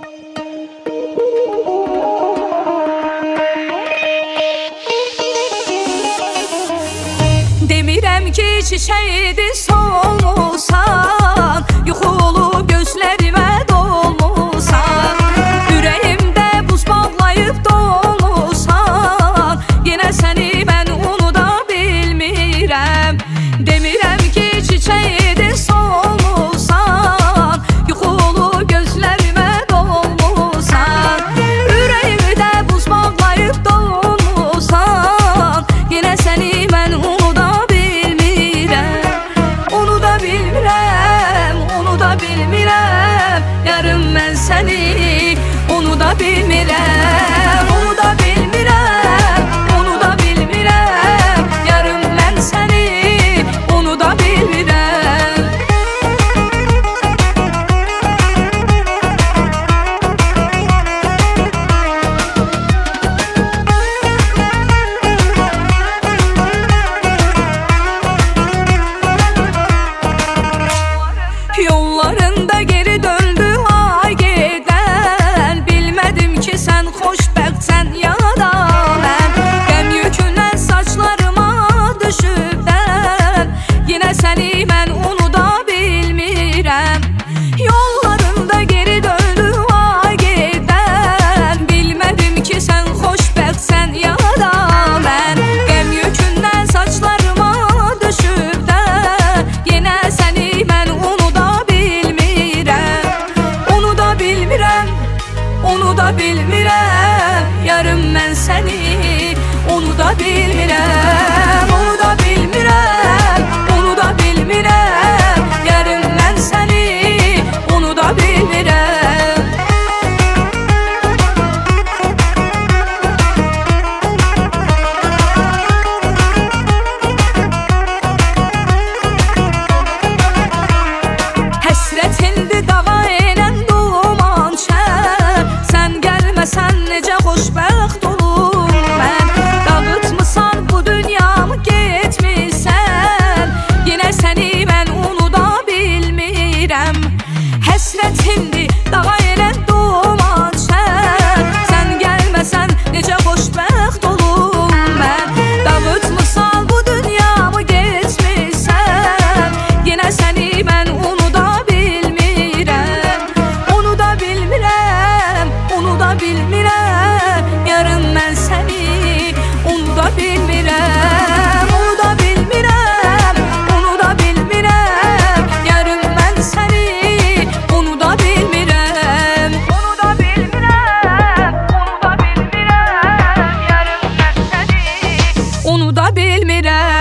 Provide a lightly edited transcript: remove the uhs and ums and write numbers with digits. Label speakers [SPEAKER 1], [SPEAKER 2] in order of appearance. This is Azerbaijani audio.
[SPEAKER 1] Demirəm ki, çiçəyidir solmusan, yuxulu gözlərimə dolmusan, ürəyimdə buz bağlayıb dolmusan, yenə səni mən unuda bilmirəm. Demirəm ki, çiçəyidir solmusan, yuxulu gözlərimə dolmusan, ürəyimdə buz bağlayıb dolmusan, yenə səni mən unuda bilmirəm, yarım mən səni unuda bilmirəm, unuda bilmirəm, unuda bilmirəm, yarım mən səni unuda bilmirəm. Yollarında geri döndü ay gedən, bilmədim ki sən xoşbəxtsən ya da mən. Qəm yükündən saçlarıma düşübdən, yenə səni mən unuda bilmirəm. Yollarında geri döndü ay gedən, bilmədim ki sən xoşbəxtsən ya da mən. Qəm yükündən saçlarıma düşübdən, yenə səni mən unuda unuda bilmirəm, yarım mən səni unuda bilmirəm, unuda bilmirəm, unuda bilmirəm, yarım mən səni unuda bilmirəm. Həsrətindir dava elən duman çən, sən gəlməsən necə xoşbəxt olum mən. Dağıtmısan bu dünyamı getmirsən, yenə səni mən unuda bilmirəm. Həsrətindir dava elən duman çən, sən gəlməsən necə xoşbəxt olum mən. Dağıtmısan bu dünyamı getmirsən, yenə səni mən unuda bilmirəm, unuda bilmirəm, unuda bilmirəm, yarım mən səni unuda bilmirəm, unuda bilmirəm, unuda bilmirəm, yarım mən səni unuda bilmirəm, unuda bilmirəm, unuda bilmirəm, yarım mən səni unuda bilmirəm.